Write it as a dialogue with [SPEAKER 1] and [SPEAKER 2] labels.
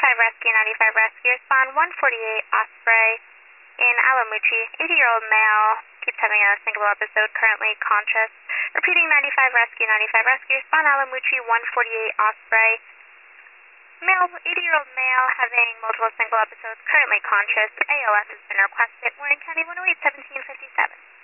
[SPEAKER 1] Rescue 95 Rescue. Respond 148 Osprey in Alamuchi. 80-year-old male keeps having a single episode, currently conscious. Repeating 95 Rescue 95 Rescue. Respond Alamuchi 148 Osprey. Male, 80-year-old male having multiple single episodes, currently conscious. AOS has been requested. Warren County 108 1757.